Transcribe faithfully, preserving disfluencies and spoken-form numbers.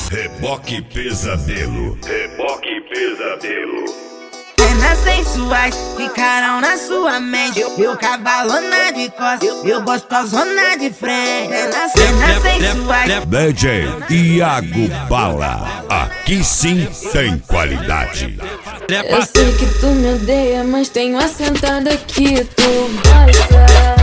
Reboque Pesadelo. Reboque Pesadelo. Cenas sensuais ficarão na sua mente. Eu cavalona de costas, eu gostosona de frente. Cenas sensuais. D J Iago Bala. Aqui sim tem qualidade. Eu sei que tu me odeia, mas tenho assentado aqui, tu gosta.